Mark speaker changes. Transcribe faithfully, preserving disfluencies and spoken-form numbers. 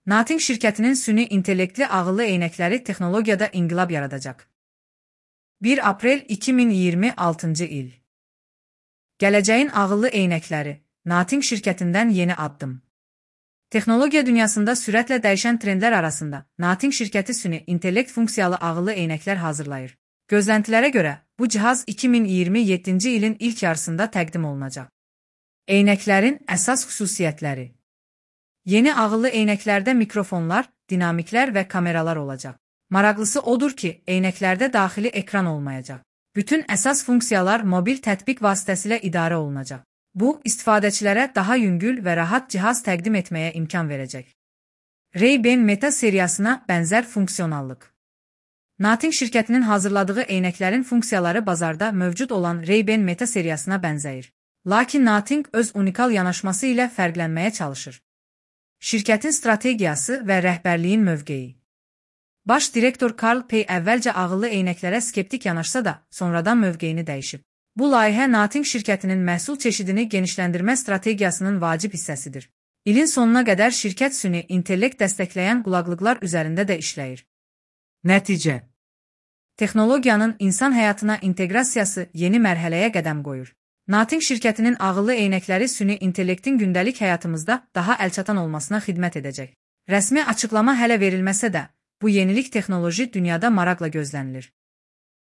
Speaker 1: Nothing şirkətinin süni intellektli ağıllı eynəkləri texnologiyada inqilab yaradacaq. bir aprel iki min iyirmi altıncı il. Gələcəyin ağıllı eynəkləri, Nothing şirkətindən yeni addım. Texnologiya dünyasında sürətlə dəyişən trendlər arasında Nothing şirkəti süni intellekt funksiyalı ağıllı eynəklər hazırlayır. Gözləntilərə görə bu cihaz iki min iyirmi yeddinci ilin ilk yarısında təqdim olunacaq. Eynəklərin əsas xüsusiyyətləri. Yeni ağıllı eynəklərdə mikrofonlar, dinamiklər və kameralar olacaq. Maraqlısı odur ki, eynəklərdə daxili ekran olmayacaq. Bütün əsas funksiyalar mobil tətbiq vasitəsilə idarə olunacaq. Bu, istifadəçilərə daha yüngül və rahat cihaz təqdim etməyə imkan verəcək. Ray-Ban Meta seriyasına bənzər funksionallıq. Nothing şirkətinin hazırladığı eynəklərin funksiyaları bazarda mövcud olan Ray-Ban Meta seriyasına bənzəyir. Lakin Nothing öz unikal yanaşması ilə fərqlənməyə çalışır. Şirkətin strategiyası və rəhbərliyin mövqeyi. Baş direktor Carl Pei əvvəlcə ağıllı eynəklərə skeptik yanaşsa da, sonradan mövqeyini dəyişib. Bu layihə Nothing şirkətinin məhsul çeşidini genişləndirmə strategiyasının vacib hissəsidir. İlin sonuna qədər şirkət süni intellekt dəstəkləyən qulaqlıqlar üzərində də işləyir. Nəticə. Texnologiyanın insan həyatına inteqrasiyası yeni mərhələyə qədəm qoyur. Nothing şirkətinin ağıllı eynəkləri süni intellektin gündəlik həyatımızda daha əlçatan olmasına xidmət edəcək. Rəsmi açıqlama hələ verilməsə də, bu yenilik texnoloji dünyada maraqla gözlənilir.